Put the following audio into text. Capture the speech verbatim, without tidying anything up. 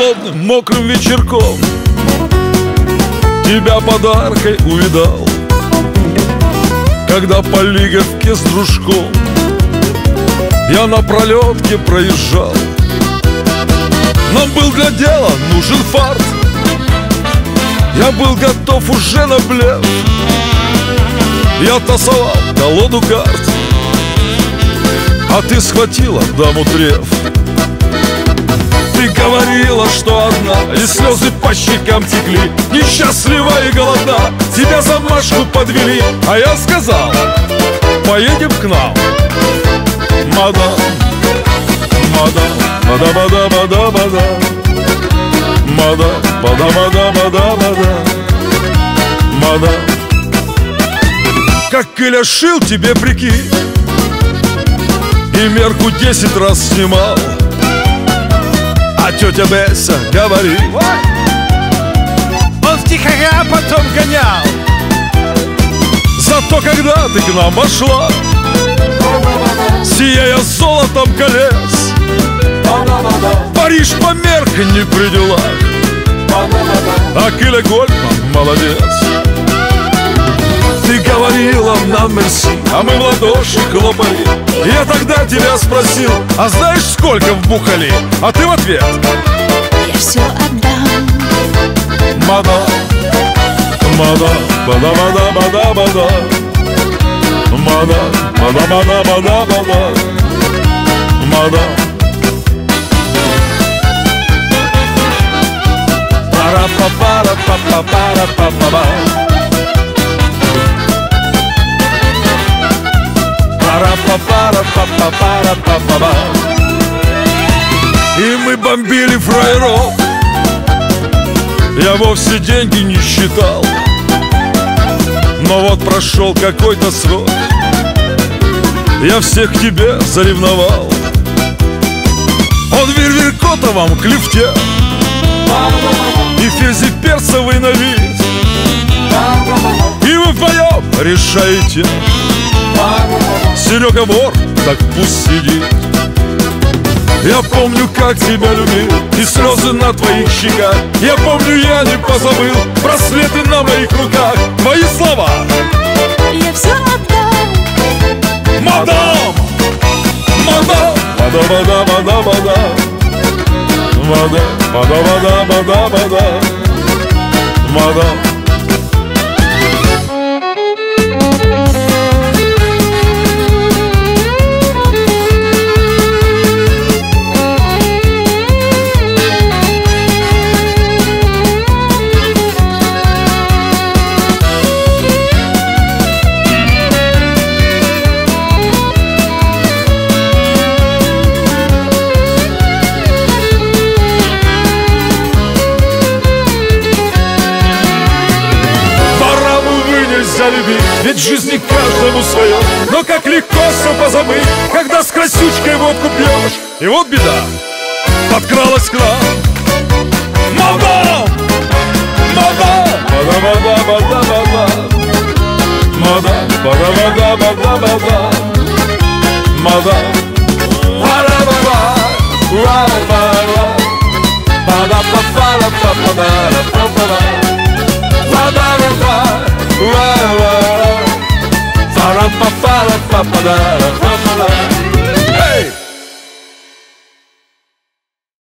холодным мокрым вечерком тебя подаркой увидал, когда по Лиговке с дружком я на пролетке проезжал. Нам был для дела нужен фарт, я был готов уже на блеф. Я тасовал колоду карт, а ты схватила даму треф. Ты говорила, что одна, и слезы по щекам текли, несчастлива и голодна, тебя за Машку подвели. А я сказал: поедем к нам, мадам, мадам, мадам-мадам-мадам-мадам, мадам, мадам-мадам-мадам-мадам, мадам. Как Иля шил тебе, прикинь, и мерку десять раз снимал. А тетя Бесса говорит: он втихаря потом гонял. Зато когда ты к нам вошла, сияя золотом колес, Париж померк не при делах, а Киля Гольдман молодец. Ты говорила нам мерси, а мы в ладоши хлопали. Я тогда тебя спросил: а знаешь, сколько вбухали? А ты в ответ: я все отдам. Мадам, мадам, мадам, мадам, мадам, мадам, мадам, мадам, мадам, мадам, мадам, мадам. Пара-па-пара-па-па-пара-па-па-па. Пара-па-пара-па-па-пара-па-па-па. И мы бомбили фраеров, я вовсе деньги не считал. Но вот прошел какой-то срок, я всех к тебе заревновал. Он в Вирвиркотовом клифте и ферзеперцевый на вид, и вы вдвоем решаете: Серега вор, так пусть сидит. Я помню, как тебя любил, и слезы на твоих щеках. Я помню, я не позабыл браслеты на моих руках. Твои слова: я все отдам. Мадам, мадам, мадам, мадам, мадам, мадам, мадам, мадам, мадам, мадам, мадам. Ведь в жизни каждому свое, но как легко все позабыть, когда с красючкой водку пьешь. И вот беда подкралась к нам. Мадам, мадам, мадам, мадам, мадам, мадам, мадам, мадам, мадам, мадам, мадам, мадам.